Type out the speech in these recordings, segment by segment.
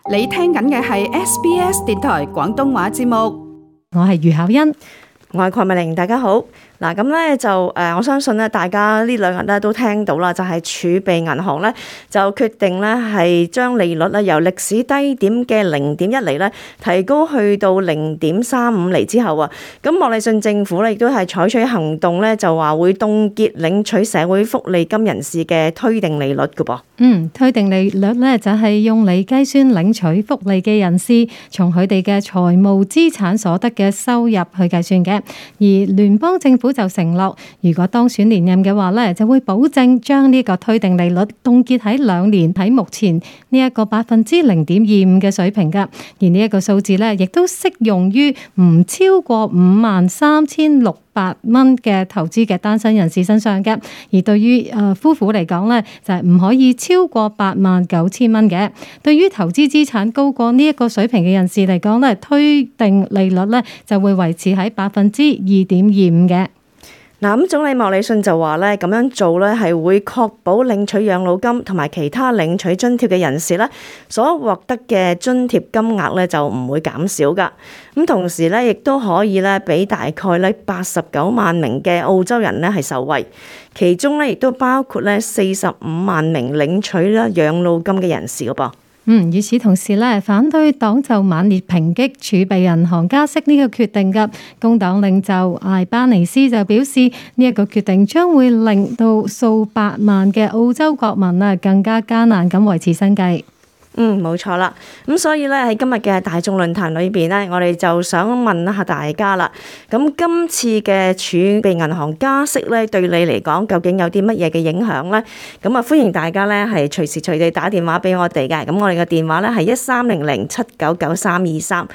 你聽緊嘅係 SBS 電台廣東話節目。 我係余巧欣， 我係鄺美玲，大家好。嗱，咁咧就我相信咧，大家呢兩日咧都聽到啦，就係儲備銀行咧就決定咧係將利率咧由歷史低點嘅0.1厘咧提高去到0.35厘之後啊，咁莫里遜政府咧亦都係採取行動咧，就話會凍結領取社會福利金人士嘅推定利率㗎噃。 推定利率咧就係用嚟計算領取福利嘅人士從佢哋嘅財務資產所得嘅收入去計算嘅，而聯邦政府就承諾，如果當選連任嘅話咧，就會保證將呢個推定利率凍結喺2年喺目前呢一個0.25%嘅水平㗎，而呢一個數字咧亦都適用於唔超過53,600蚊嘅投資嘅單身人士身上嘅，而對於夫婦嚟講咧，就係唔可以超過89,000蚊嘅。對於投資資產高過呢一個水平嘅人士嚟講咧，推定利率咧就會維持喺2.25%嘅。 嗱，咁總理莫里遜就話咧，咁樣做咧係會確保領取養老金同埋其他領取津貼嘅人士咧所獲得嘅津貼金額咧就唔會減少噶。咁同時咧，亦都可以咧俾大概咧89萬名嘅澳洲人咧係受惠，其中咧亦都包括咧45萬名領取咧養老金嘅人士噶噃。 與此同時咧，反對黨就猛烈抨擊儲備銀行加息呢個決定嘅。工黨領袖艾巴尼斯就表示，呢一個決定將會令到數百萬嘅澳洲國民啊更加艱難咁維持生計。 冇錯啦。咁所以咧喺今日嘅大眾論壇裏邊咧，我哋就想問一下大家啦。咁今次嘅儲備銀行加息咧，對你嚟講究竟有啲乜嘢嘅影響咧？咁啊，歡迎大家咧係隨時隨地打電話俾我哋嘅。咁我哋嘅電話咧係1300799323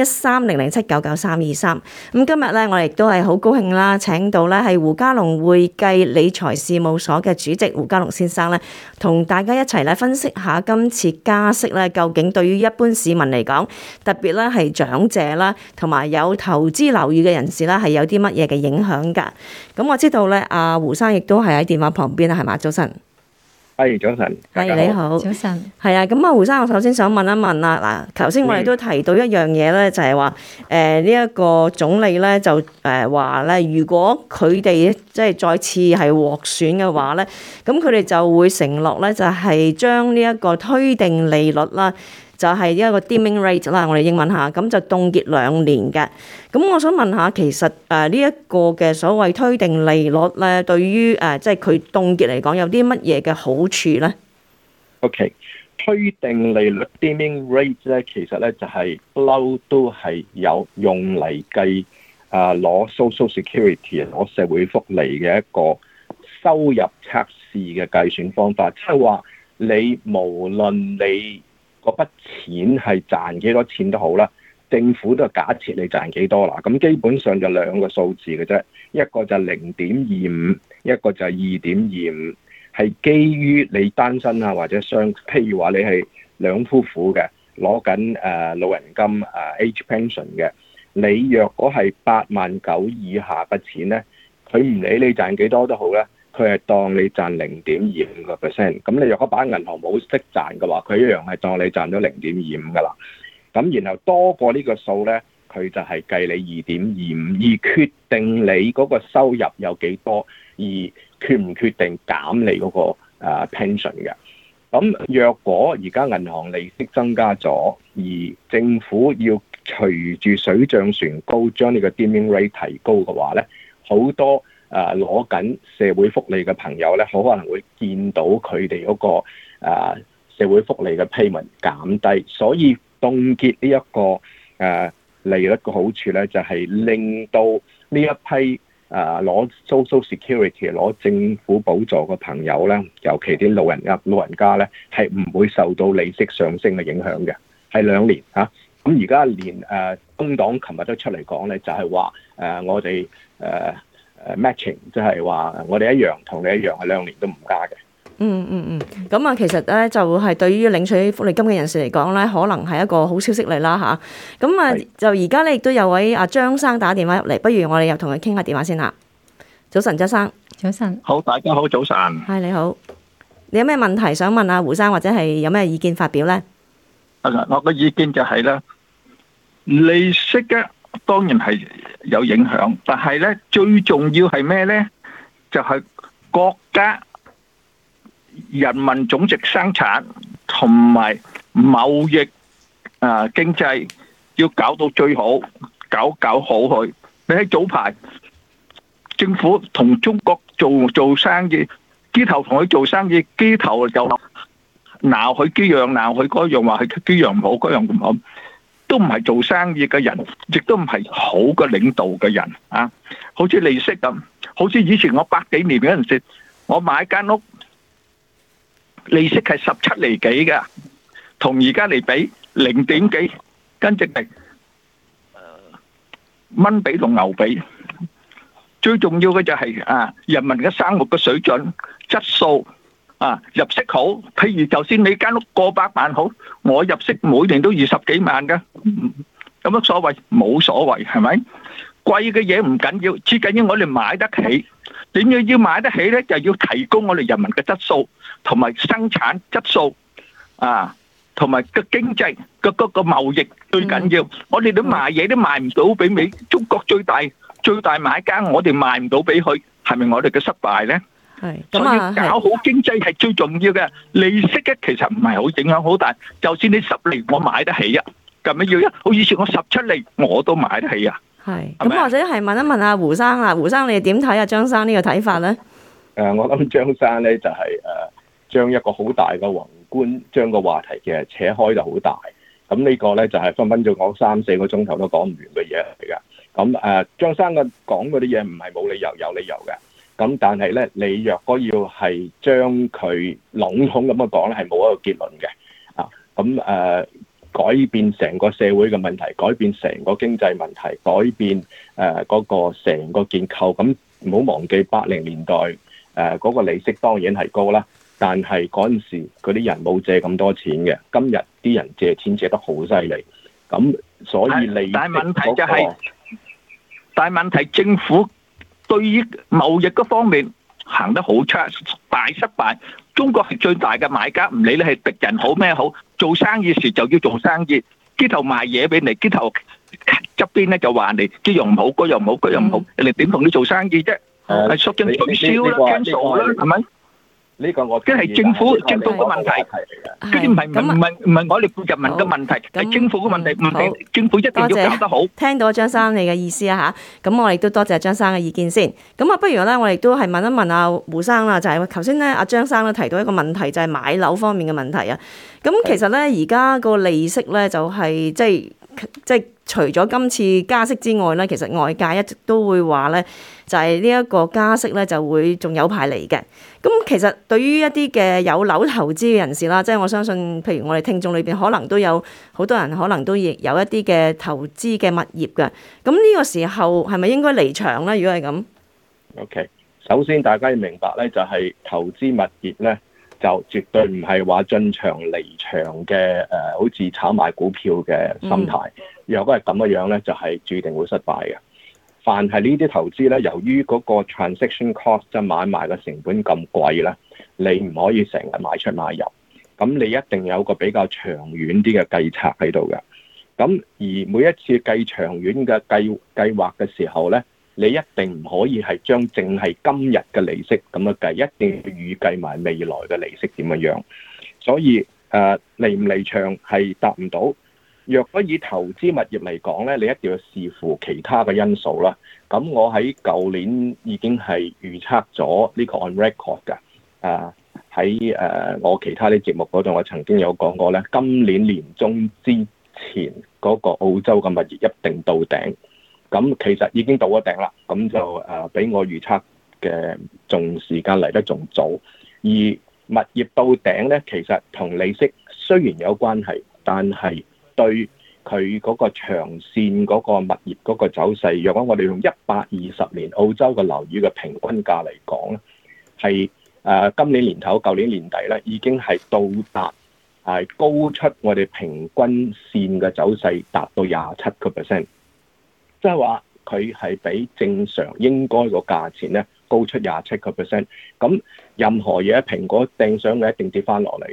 1300799323。咁今日咧我哋亦都係好高興啦，請到咧係胡嘉龍會計理財事務所嘅主席胡嘉龍先生咧，同大家一齊咧分析下今次加息咧，究竟對於一般市民嚟講，特別咧係長者啦，同埋有投資留意嘅人士啦，係有啲乜嘢嘅影響㗎？咁我知道咧，阿胡生亦都係喺電話旁邊啦，係嘛？早晨。 係早晨， 你好， 早晨。 係啊，咁啊，胡生，我首先想問一問啦。嗱，頭先我哋都提到一樣嘢咧，就係話呢一個總理咧就話咧，如果佢哋即係再次係獲選嘅話咧，咁佢哋就會承諾咧，就係將呢一個推定利率啦，就係一個 dimming rate 啦，我哋英文下，咁就凍結2年嘅。咁我想問下，其實呢一個嘅所謂推定利率咧，對於即係佢凍結嚟講，有啲乜嘢嘅好處咧 ？OK， 推定利率 dimming rate 咧，其實咧就係不嬲都係有用嚟計攞 social security 攞社會福利嘅一個收入測試嘅計算方法，即係話你無論你嗰筆錢係賺幾多錢都好啦，政府都係假設你賺幾多啦。咁基本上就2個數字嘅啫，一個就0.25，一個就2.25，係基於你單身啊或者譬如話你係兩夫婦嘅，攞緊老人金age pension 嘅，你若果係89000以下嘅錢咧，佢唔理你賺幾多都好咧，佢係當你賺0.25%，咁你若果把銀行冇識賺嘅話，佢一樣係當你賺咗0.25噶啦。咁然後多過呢個數咧，佢就係計你2.25，而決定你嗰個收入有幾多，而決唔決定減你嗰個pension 嘅。咁若果而家銀行利息增加咗，而政府要隨住水漲船高將呢個 dimming rate 提高嘅話咧，好多攞緊社會福利嘅朋友咧，好可能會見到佢哋嗰個社會福利嘅 payment 減低，所以凍結呢一個利率嘅好處咧，就係令到呢一批攞 social security 攞政府補助嘅朋友咧，尤其啲老人家咧，係唔會受到利息上升嘅影響嘅，係2年嚇。咁而家連工黨琴日都出嚟講咧，就係話我哋matching， 即係話我哋一樣同你一樣係2年都唔加嘅。 咁啊，其實咧就係對於領取福利金嘅人士嚟講咧，可能係一個好消息嚟啦嚇。咁啊，就而家咧亦都有位阿張生打電話入嚟，不如我哋又同佢傾下電話先啦。早晨，張生。 早晨。 好，大家好，早晨。 係，你好。你有咩問題想問阿胡生，或者係有咩意見發表咧？ 我個意見就係咧，利息咧當然係有影響，但係咧最重要係咩咧？就係國家人民總值生產同埋貿易經濟要搞到最好，搞好佢。你喺早排政府同中國做生意，機頭同佢做生意，機頭就鬧佢機樣，鬧佢嗰樣，話佢機樣唔好，嗰樣唔好，都唔係做生意嘅人，亦都唔係好嘅領導嘅人啊！好似利息咁，好似以前我百幾年嗰陣時，我買間屋，利息係17厘幾嘅，同而家嚟比0點幾，跟住係蚊比同牛比。最重要嘅就係人民嘅生活嘅水準、質素入息好。譬如就算你間屋過百萬好，我入息每年都20幾萬嘅，有乜所謂？冇所謂，係咪？貴嘅嘢唔緊要，最緊要我哋買得起。點樣要買得起咧？就要提高我哋人民嘅質素，同埋生產質素同埋個經濟個貿易最緊要。我哋都賣嘢都賣唔到俾美中國最大買家，我哋賣唔到俾佢，係咪我哋嘅失敗咧？ 係所以搞好經濟係最重要嘅。利息咧其實唔係好影響好大，就算你10厘我買得起咁樣要好以前我17厘我都買得起係咁，或者係問一問阿胡生啦，胡生你點睇啊？張生呢個睇法咧？ 我諗張生咧就係將一個好大嘅宏觀，將個話題嘅扯開就好大。咁呢個咧就係分分鐘講3-4個鐘頭都講唔完嘅嘢嚟㗎。咁張生嘅講嗰啲嘢唔係冇理由，有理由嘅。咁但係咧，你若果要係將佢籠統咁樣講咧，係冇一個結論嘅。改變成個社會嘅問題，改變成個經濟問題，改變嗰個成個結構。咁唔好忘記80年代嗰個利息當然係高啦，但係嗰陣時嗰啲人冇借咁多錢嘅。今日啲人借錢借得好犀利，咁所以利息但係問題就係，但係問題政府對於貿易嗰方面行得好差，大失敗。中國係最大嘅買家，唔理你係敵人好咩好，做生意時就要做生意。機頭賣嘢俾你，機頭側邊咧就話你呢樣唔好，嗰樣唔好，嗰樣唔好，人哋點同你做生意啫？係索性取消啦 cancel 啦，係咪？呢個我即係政府嘅問題，跟住唔係我哋人民嘅問題，係政府嘅問題，唔係政府一定要搞得好。 聽到張生你嘅意思啊嚇，咁我哋都多謝張生嘅意見先。咁不如咧，我哋都係問一問阿胡生啦，就係頭先咧，阿張生咧提到一個問題，就係買樓方面嘅問題啊。咁其實咧，而家個利息咧就係即係除咗今次加息之外咧，其實外界一直都會話咧，就係呢一個加息咧就會仲有排嚟嘅。咁其實對於一啲嘅有樓投資嘅人士啦，即係我相信，譬如我哋聽眾裏邊可能都有好多人，可能都亦有一啲嘅投資嘅物業嘅。咁呢個時候係咪應該離場咧？如果係咁 ，OK，首先大家要明白咧，就係投資物業咧，就絕對唔係話進場離場嘅好似炒賣股票嘅心態。若果係咁嘅樣咧，就係注定會失敗嘅。凡係呢啲投資咧，由於嗰個 transaction cost 即係買賣嘅成本咁貴咧，你唔可以成日買出買入，咁你一定有個比較長遠啲嘅計策喺度嘅。咁而每一次計長遠嘅計劃嘅時候咧，你一定唔可以係將淨係今日嘅利息咁樣計，一定要預計埋未來嘅利息點樣。所以離唔離場係答唔到。若果以投資物業嚟講咧，你一定要視乎其他嘅因素啦。咁我喺舊年已經係預測咗呢個 on record 㗎。喺我其他啲節目嗰度，我曾經有講過咧，今年年中之前嗰個澳洲嘅物業一定到頂。咁其實已經到咗頂啦。咁就比我預測嘅仲時間嚟得仲早。而物業到頂咧，其實同利息雖然有關係，但係對佢嗰個長線嗰個物業嗰個走勢，若果我哋用120年澳洲嘅樓宇嘅平均價嚟講咧，係今年年頭、舊年年底咧，已經係到達高出我哋平均線嘅走勢達到27%，即係話佢係比正常應該個價錢咧高出27%。咁任何嘢蘋果掟上嘅一定跌翻落嚟嘅。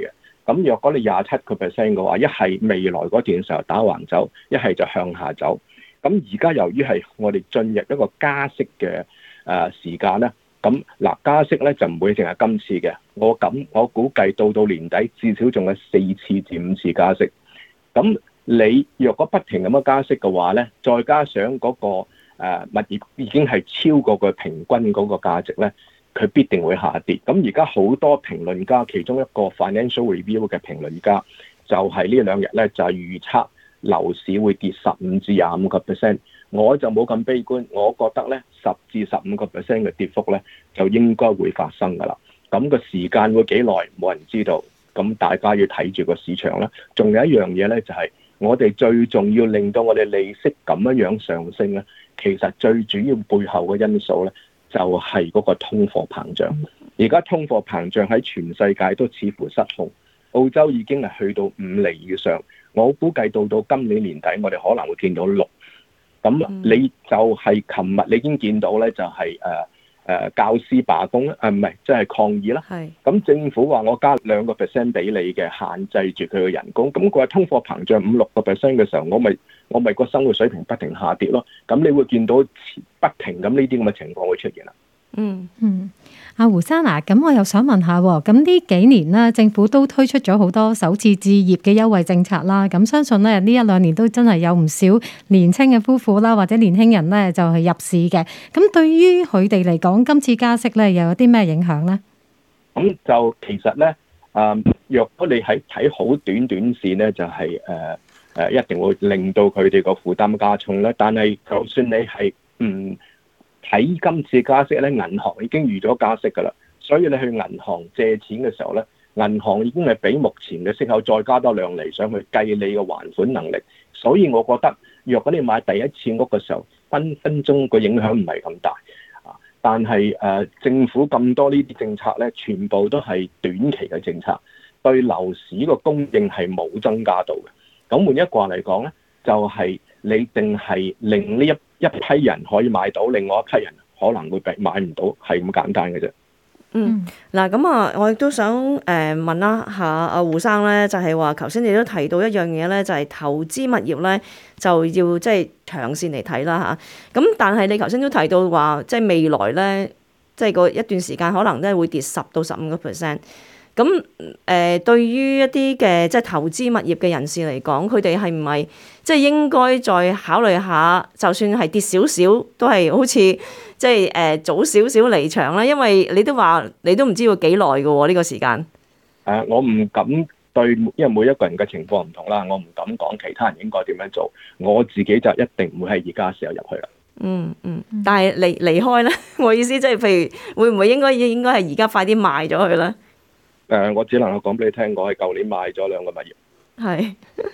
咁若果你27% 嘅話，一係未來嗰段時候打橫走，一係就向下走。咁而家由於係我哋進入一個加息嘅時間咧，咁嗱加息咧就唔會淨係今次嘅，我估計到年底至少仲有4次至5次加息。咁你若果不停咁樣加息嘅話咧，再加上嗰個物業已經係超過佢平均嗰個價值咧，佢必定會下跌。咁而家好多評論家，其中一個 Financial Review 嘅評論家就係呢兩日咧就係預測樓市會跌15至25%，我就冇咁悲觀，我覺得咧10至15% 嘅跌幅咧就應該會發生㗎啦。咁個時間會幾耐，冇人知道。咁大家要睇住個市場啦。仲有一樣嘢咧，就係我哋最重要令到我哋利息咁樣上升咧，其實最主要背後嘅因素咧就係嗰個通貨膨脹。而家通貨膨脹喺全世界都似乎失控，澳洲已經係去到5厘以上。我估計到今年年底，我哋可能會見到6。咁你就係琴日你已經見到咧，就係教師罷工啦，唔係即係抗議啦。咁政府話我加2% 俾你嘅，限制住佢嘅人工。咁佢話通貨膨脹5-6% 嘅時候，我咪個生活水平不停下跌咯。咁你會見到不停咁呢啲咁嘅情況會出現啦。 阿胡生啊，咁我又想問下喎，咁呢幾年咧，政府都推出咗好多首次置業嘅優惠政策啦。咁相信咧呢1-2年都真係有唔少年輕嘅夫婦啦，或者年輕人咧就係入市嘅。咁對於佢哋嚟講，今次加息咧又有啲咩影響咧？ 咁就其實咧，若果你係睇好短線咧，就係一定會令到佢哋個負擔加重咧。但係就算你係睇今次加息咧，銀行已經預咗加息㗎啦，所以你去銀行借錢嘅時候咧，銀行已經係比目前嘅息口再加多2厘上去計你嘅還款能力。所以我覺得，若果你買第一次屋嘅時候，分鐘個影響唔係咁大啊。但係政府咁多呢啲政策咧，全部都係短期嘅政策，對樓市個供應係冇增加到嘅。咁換一句話嚟講咧，就係你淨係令呢一批人可以買到，另外一批人可能會買唔到，係咁簡單嘅啫。 嗱咁啊，我亦都想問一下阿胡生咧，就係話頭先你都提到一樣嘢咧，就係投資物業咧就要即係長線嚟睇啦嚇。咁但係你頭先都提到話，即係未來咧，即係個一段時間可能都係會跌10到15%。咁對於一啲嘅即係投資物業嘅人士嚟講，佢哋係唔係即係應該再考慮下，就算係跌少少，都係好似即係早少少離場啦。因為你都話你都唔知要幾耐嘅喎呢個時間。 我唔敢對，因為每一個人嘅情況唔同啦，我唔敢講其他人應該點樣做。我自己就一定唔會喺而家時候入去啦。 但係離開咧，我意思即係譬如會唔會應該係而家快啲賣咗佢咧？ 我只能夠講俾你聽，我係舊年買咗2個物業。 係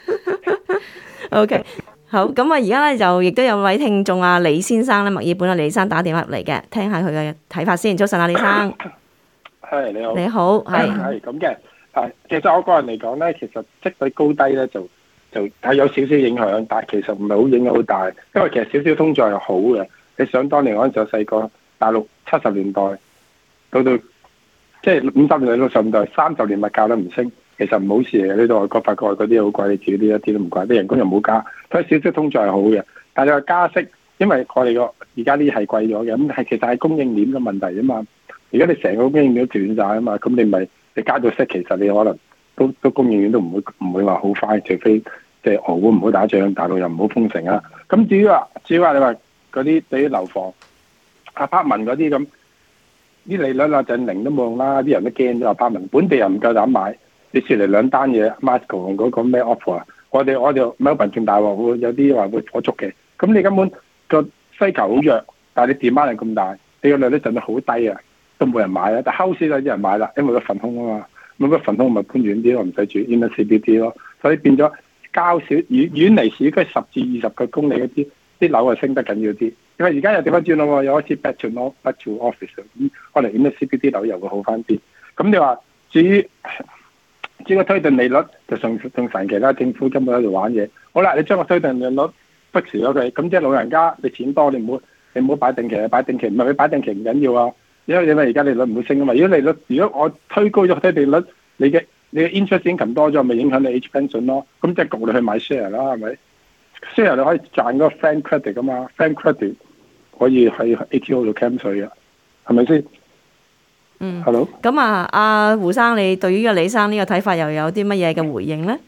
，OK，好，咁啊，而家咧就亦都有位聽眾啊，李先生咧，墨爾本啊，李生打電話入嚟嘅，聽下佢嘅睇法先。早晨啊，李生。 係你好。 你好， 係咁嘅。其實我個人嚟講咧，其實息率高低咧就係有少少影響，但係其實唔係好影響好大，因為其實少少通脹係好嘅。你想當年嗰陣時候細個，大陸70年代到即係50年代、60年代、30年物價都唔升，其實唔好事嚟嘅。呢度外國發覺嗰啲好貴，你自己啲一啲都唔貴，啲人工又冇加，所以少少通脹係好嘅。但係你話加息，因為我哋個而家啲係貴咗嘅，咁係其實係供應鏈嘅問題啊嘛。而家你成個供應鏈都斷晒啊嘛，咁你加咗息，其實你可能都供應鏈都唔會話好快，除非即係俄烏唔好打仗，大陸又唔好封城啊。咁至於話你話嗰啲對於樓房、apartment嗰啲咁。啲利率啊，就0都冇用啦，啲人都驚咗apartment，本地人唔夠膽買。你説嚟2單嘢 Masco 嗰個咩 offer 啊？我哋 Melbourne 仲大鑊，會有啲話會火燭嘅。咁你根本個需求好弱，但係你 demand 係咁大，你個利率震到好低啊，都冇人買啦。但 house 有啲人買啦，因為個份空啊嘛，咁個份空咪搬遠啲咯，唔使住 inner CBD 咯。所以變咗較少遠離市區10至20個公里嗰啲樓係升得緊要啲。因為而家又調翻轉咯，又開始 back to office 咁，可能 in CBD 樓又會好翻啲。咁你話至於個推定利率就仲神奇啦，政府根本喺度玩嘢。好啦，你將個推定利率逼時咗佢，咁即係老人家你錢多，你唔好擺定期，擺定期唔係你擺定期唔緊要啊，因為而家利率唔會升啊嘛。如果我推高咗推定率，你你嘅 interest income 多咗，咪影響你 Age pension 咯。咁即係焗你去買 share 啦，係咪？share 你可以賺嗰個 frank credit 噶嘛，frank credit 可以喺 ATO 度 claim 稅嘅，係咪先？ 嗯。 Hello。 咁啊，阿胡生，你對於個李生呢個睇法又有啲乜嘢嘅回應咧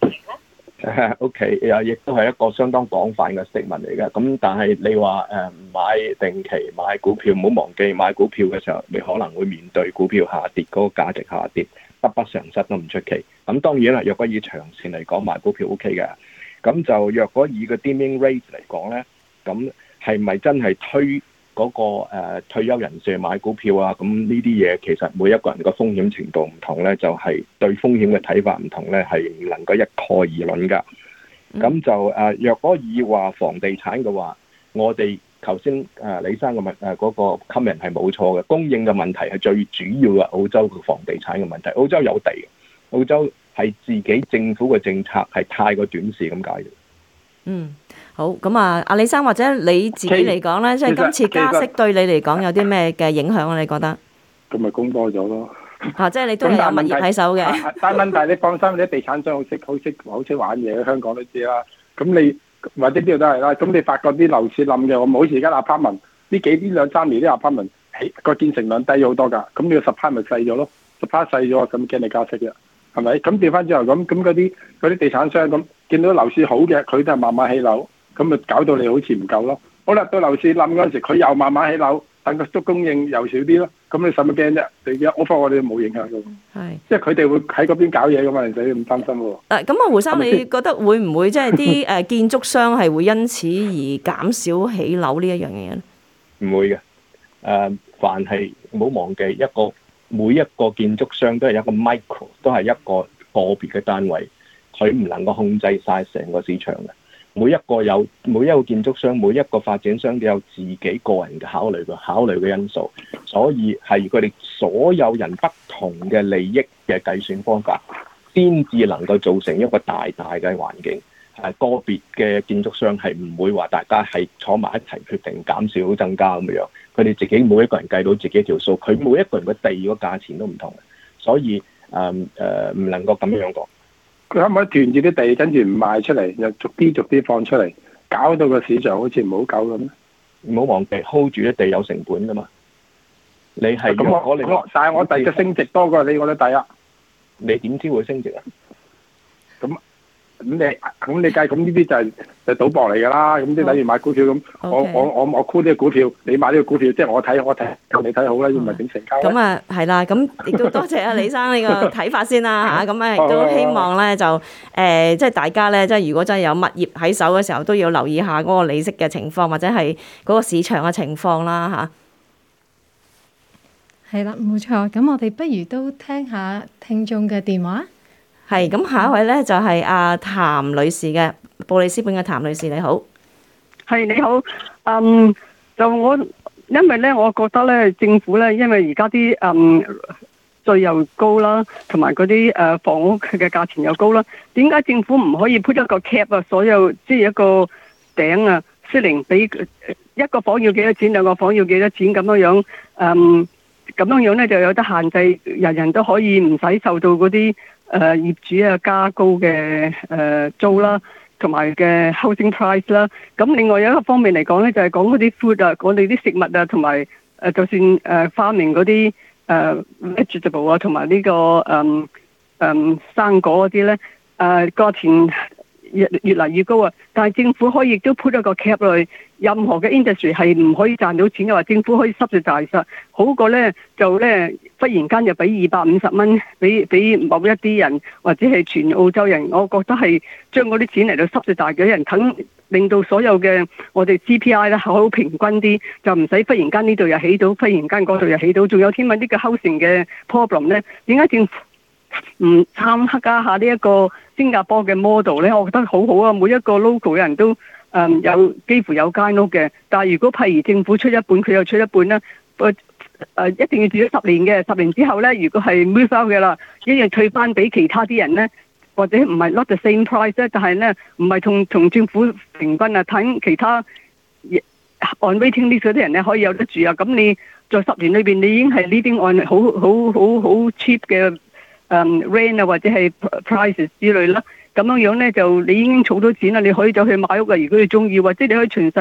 ？OK， 亦都係一個相當廣泛嘅釋文嚟嘅。咁但係你話買定期買股票，唔好忘記買股票嘅時候，你可能會面對股票下跌，嗰個價值下跌，得不償失都唔出奇。咁當然啦，若果以長線嚟講，買股票 OK 嘅。咁就若果以個 dimming rate 嚟講咧，咁係咪真係推嗰個退休人士去買股票啊？咁呢啲嘢其實每一個人個風險程度唔同咧，就係對風險嘅睇法唔同咧，係唔能夠一概而論㗎。咁就若果以話房地產嘅話，我哋頭先李生嘅嗰個 comment 係冇錯嘅，供應嘅問題係最主要嘅。澳洲嘅房地產嘅問題，澳洲有地，澳洲係自己政府嘅政策係太過短視咁解嘅。 嗯，好，咁啊，阿李生或者你自己嚟講咧，即係今次加息對你嚟講有啲咩嘅影響啊？你覺得？ 咁咪供多咗咯。 即係你都係有物業喺手嘅。 但問題你放心，你啲地產商好識玩嘢，香港都知啦。咁你或者邊度都係啦。咁你發覺啲樓市冧嘅，我冇好似而家 apartment 呢兩三年啲 apartment 起個建成量低咗好多㗎。咁你個 supply 咪細咗咯？supply細咗，咁驚你加息嘅，係咪？咁調翻之後咁嗰啲地產商咁見到樓市好嘅，佢都係慢慢起樓，咁咪搞到你好似唔夠咯。好啦，到樓市冧嗰陣時，佢又慢慢起樓，等個足供應又少啲咯。咁你使乜驚啫？你一 offer 我哋冇影響嘅，係即係佢哋會喺嗰邊搞嘢噶嘛，你唔使咁擔心喎。 咁啊，胡生，你覺得會唔會即係啲建築商係會因此而減少起樓呢一樣嘢咧？ 唔會嘅，凡係唔好忘記每一個建築商都係一個 micro， 都係一個個別嘅單位，佢唔能夠控制晒成個市場嘅。每一個建築商、每一個發展商都有自己個人嘅考慮嘅因素，所以係佢哋所有人不同嘅利益嘅計算方法，先至能夠造成一個大嘅環境。個別嘅建築商係唔會話大家係坐埋一齊決定減少增加咁樣，佢哋自己每一個人計到自己條數，佢每一個人嘅地個價錢都唔同，所以唔能夠咁樣講。 佢可唔可以斷住啲地，跟住唔賣出嚟，又逐啲放出嚟，搞到個市場好似唔好搞咁咧？ 唔好忘記 hold 住啲地有成本噶嘛。你係但係我地嘅升值多過你，我都抵啊！ 你點知會升值啊？ 咁你計咁呢啲就賭博嚟㗎啦。咁即係例如買股票咁，我沽呢個股票，你買呢個股票，即係我睇你睇好啦，要唔係點成交？ 咁啊係啦，咁亦都多謝阿李生呢個睇法先啦嚇。咁啊亦都希望咧就即係大家咧，即係如果真係有物業喺手嘅時候，都要留意下嗰個利息嘅情況，或者係嗰個市場嘅情況啦嚇。係啦，冇錯。咁我哋不如都聽下聽眾嘅電話。 係，咁下一位咧就係阿譚女士嘅，布里斯本嘅譚女士，你好。 係你好，就因為咧，我覺得咧，政府咧，因為而家啲稅又高啦，同埋嗰啲房屋嘅價錢又高啦，點解政府唔可以 put 一個 cap 啊？所有即係一個頂啊，ceiling俾一個房要幾多錢，兩個房要幾多錢咁樣咁樣咧就有得限制，人人都可以唔使受到嗰啲業主啊加高嘅租啦，同埋嘅 housing price 啦。咁另外有一個方面嚟講咧，就係講嗰啲 food 啊，我哋啲食物啊，同埋就算farming嗰啲vegetable 啊，同埋呢個生果嗰啲咧，價錢越嚟越高啊！但係政府可以亦都 put 一個 cap 落去，任何嘅 industry 係唔可以賺到錢嘅話，政府可以subsidize實，好過咧就咧忽然間就俾250蚊俾某一啲人或者係全澳洲人，我覺得係將嗰啲錢嚟到subsidize嘅人，肯令到所有嘅我哋 GPI 咧好平均啲，就唔使忽然間呢度又起到，忽然間嗰度又起到，仲有添啊！呢個 housing 嘅 problem 咧，點解政府唔參加下呢一個新加坡嘅 model 咧？我覺得好好啊！每一個 local 嘅人都有幾乎有間屋嘅，但係如果譬如政府出一半，佢又出一半咧，一定要住咗10年嘅，10年之後咧，如果係 move out 嘅啦，一樣退翻俾其他啲人咧，或者唔係 not the same price 咧，但係咧唔係同政府平均啊，睇其他 on waiting list 嗰啲人咧可以有得住啊！咁你在10年裏邊，你已經係呢啲按好 cheap 嘅 rent 啊或者係 prices 之類啦。咁樣咧就你已經儲到錢啦，你可以走去買屋啊。如果你中意，或者你可以全世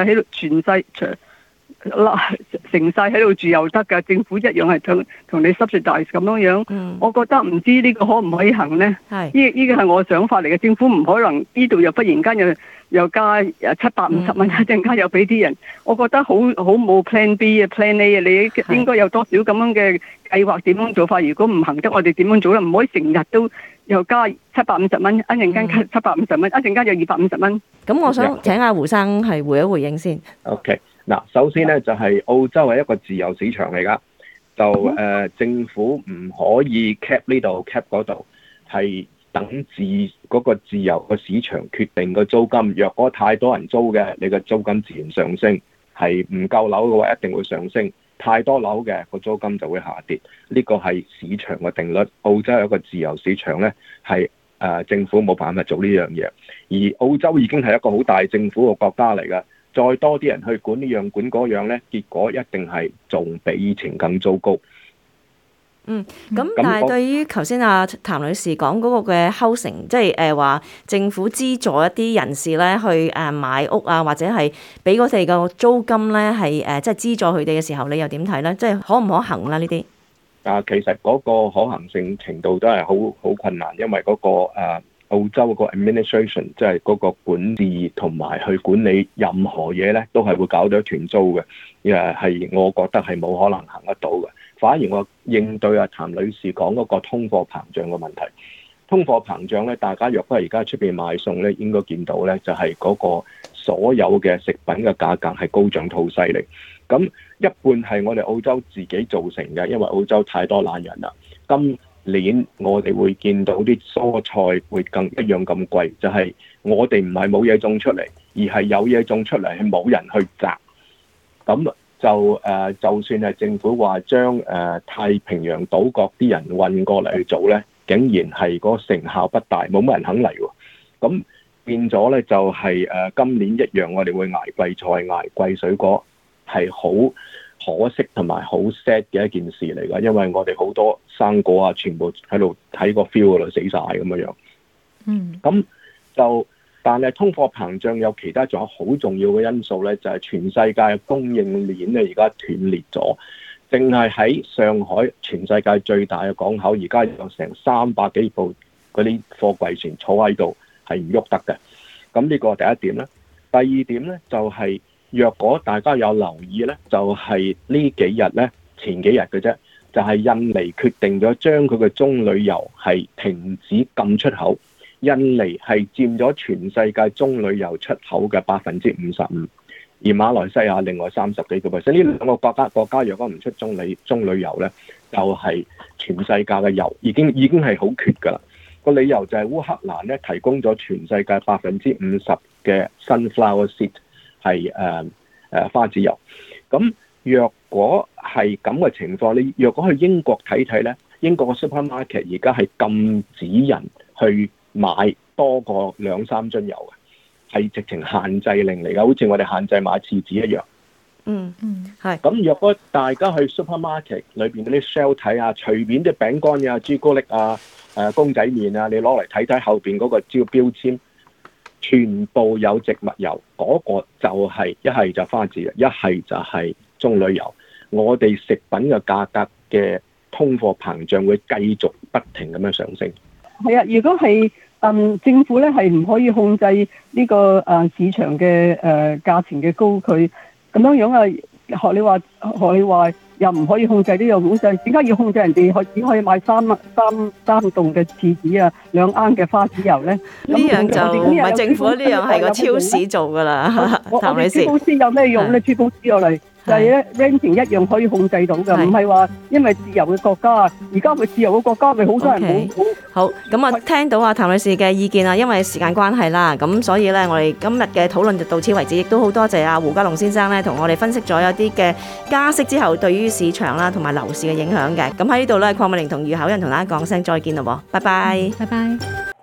成世喺度住又得㗎。政府一樣係同你 subsidize 咁樣。我覺得唔知呢個可唔可以行呢？呢個係我想法嚟嘅。政府唔可能呢度又忽然間又加750蚊，一陣間又俾啲人。我覺得好冇 plan B 啊 plan A 啊，你應該有多少咁樣嘅計劃點樣做法？如果唔行得，我哋點樣做咧？唔可以成日都又加750蚊，一陣間加750蚊，一陣間又250蚊。 咁我想請阿胡生係回一回應先。 OK， 嗱，首先咧就係澳洲係一個自由市場嚟噶，就政府唔可以 cap 呢度 cap 嗰度，係等嗰個自由個市場決定個租金。若果太多人租嘅，你個租金自然上升；係唔夠樓嘅話，一定會上升。太多樓嘅個租金就會下跌。呢個係市場嘅定律。澳洲有一個自由市場咧，係政府冇辦法做呢樣嘢。而澳洲已經係一個好大政府嘅國家嚟㗎，再多啲人去管呢樣管嗰樣咧，結果一定係仲比以前更糟糕。 咁但係對於頭先阿譚女士講嗰個嘅 housing， 即係話政府資助一啲人士咧去買屋啊，或者係俾佢哋個租金咧係即係資助佢哋嘅時候，你又點睇咧？即係可唔可行啦？呢啲其實嗰個可行性程度都係好困難，因為嗰個澳洲嗰個 administration 即係嗰個管治同埋去管理任何嘢咧，都係會搞到一團糟嘅。係我覺得係冇可能行得到嘅。反而我應對阿譚女士講嗰個通貨膨脹嘅問題。通貨膨脹咧，大家若果係而家出邊買餸咧，應該見到咧就係嗰個所有嘅食品嘅價格係高漲得好犀利。咁一半係我哋澳洲自己造成嘅，因為澳洲太多懶人啦。今年我哋會見到啲蔬菜會一樣咁貴，就係我哋唔係冇嘢種出嚟，而係有嘢種出嚟係冇人去摘。咁就算係政府話將太平洋島國啲人運過嚟去做咧，竟然係個成效不大，冇乜人肯嚟喎。咁變咗咧就係今年一樣，我哋會捱貴菜、捱貴水果，係好可惜同埋好 sad 嘅一件事嚟㗎。因為我哋好多生果啊，全部喺度喺個 field 嗰度死晒咁樣。咁就。但係通貨膨脹有其他仲有好重要嘅因素咧，就係全世界嘅供應鏈咧而家斷裂咗。淨係喺上海，全世界最大嘅港口，而家有成300幾部嗰啲貨櫃船坐喺度，係唔喐得嘅。咁呢個第一點啦。第二點咧就係，若果大家有留意咧，就係呢幾日咧，前幾日嘅啫，就係印尼決定咗將佢嘅棕櫚油係停止禁出口。印尼係佔咗全世界棕櫚油出口嘅55%，而馬來西亞另外30幾個%。呢兩個國家若果唔出棕櫚油咧，就係全世界嘅油已經係好缺㗎啦。個理由就係烏克蘭咧提供咗全世界50%嘅 sunflower seed 係花籽油。咁若果係咁嘅情況，你若果去英國睇睇咧，英國嘅 supermarket 而家係禁止人去買多過2-3樽油嘅，係直情限制令嚟㗎，好似我哋限制買廁紙一樣。係。咁若果大家去 supermarket 裏邊嗰啲 shelf 睇下，隨便啲餅乾啊、朱古力啊、公仔麵啊，你攞嚟睇睇後邊嗰個標籤，全部有植物油，嗰個就係一係就花籽，一係就係棕櫚油。我哋食品嘅價格嘅通貨膨脹會繼續不停咁樣上升。 係啊，如果係政府咧係唔可以控制呢個市場嘅價錢嘅高，佢咁樣啊，學你話又唔可以控制呢樣控制，點解要控制人哋只可以買三棟嘅廁紙啊，2盎嘅花籽油咧？ 呢樣就唔係政府，呢樣係個超市做噶啦。譚女士， 珠寶師有咩用咧？珠寶師落嚟。就係咧 renting 一樣可以控制到嘅，唔係話因為自由嘅國家，而家咪自由嘅國家咪好多人冇。 好，咁我聽到阿譚女士嘅意見啦，因為時間關係啦，咁所以咧我哋今日嘅討論就到此為止，亦都好多謝阿胡嘉龍先生咧同我哋分析咗有啲嘅加息之後對於市場啦同埋樓市嘅影響嘅。咁喺呢度咧，鄺美玲同余巧欣同大家講聲再見咯，拜拜。 拜拜。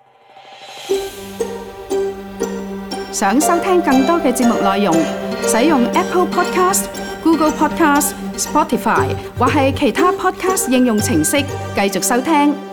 想收聽更多嘅節目內容，使用 Apple Podcast、Google Podcast、Spotify 或係其他 Podcast 應用程式繼續收聽。